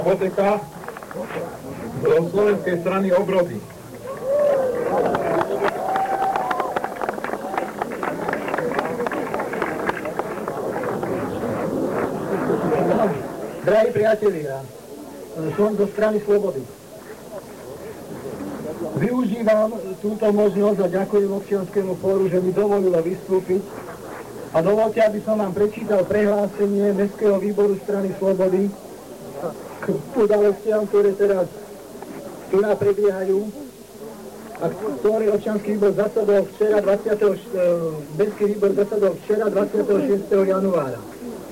Hipoteka do Slovenskej strany Obrody. Drahí priatelia, som zo strany Slobody. Využívam túto možnosť a ďakujem občianskému fóru, že mi dovolilo vystúpiť. A dovolte, aby som vám prečítal prehlásenie Mestského výboru strany Slobody k udalostiam, ktoré teraz tu prebiehajú a ktoré občiansky výbor zasadol včera 26. januára.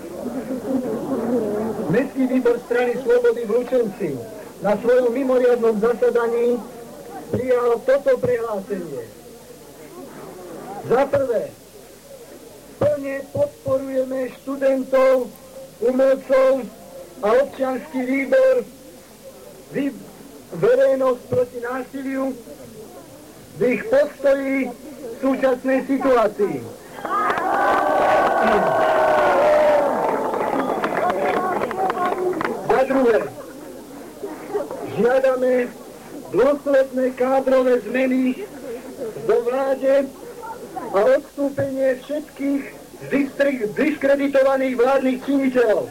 Mestský výbor strany Slobody v Lučenci na svojom mimoriadnom zasadaní prijal toto prehlásenie. Za prvé, plne podporujeme študentov, umelcov a občiansky výbor verejnosť proti násiliu v ich postoji v súčasnej situácii. Za druhé, žiadame dôsledné kádrové zmeny vo vláde a odstúpenie všetkých diskreditovaných vládnych činiteľov.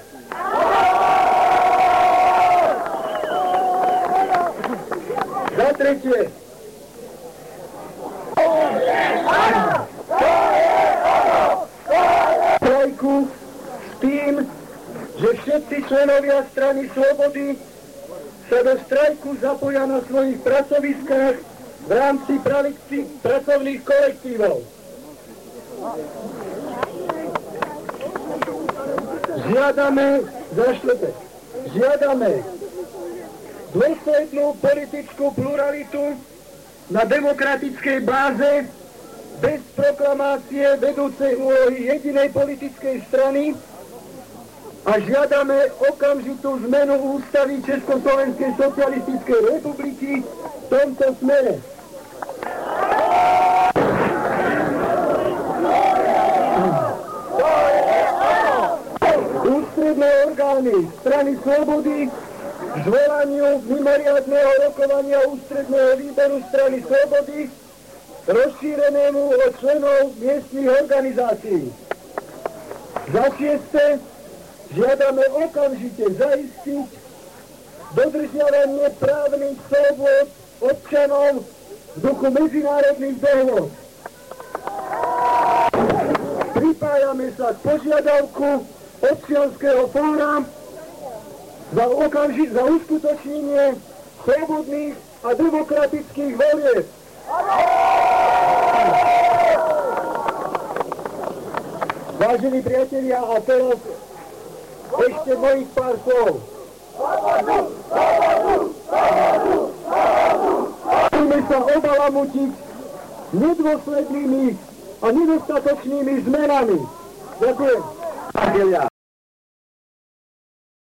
Za tretie, strajku s tým, že všetci členovia strany Slobody sa do strajku zapoja na svojich pracoviskách v rámci pracovných kolektívov. Žiadame dôslednú politickú pluralitu na demokratickej báze bez proklamácie vedúcej úlohy jedinej politickej strany a žiadame okamžitú zmenu ústavy Československej socialistickej republiky v tomto smere. Ústredné orgány strany Slobody k zvolaniu mimoriadneho rokovania ústredného výboru strany Slobody rozšírenému o členov miestnych organizácií. Za šieste, žiadame okamžite zaistiť dodržiavanie právnych slobôd občanov v duchu medzinárodných dohôd. Pripájame sa k požiadavku občianskeho fóra za uskutočnenie slobodných a demokratických volieb. Vážení priatelia, a teraz ešte mojich pár slov. Musíme sa obalamutiť nedôslednými a nedostatočnými zmenami. Ďakujem.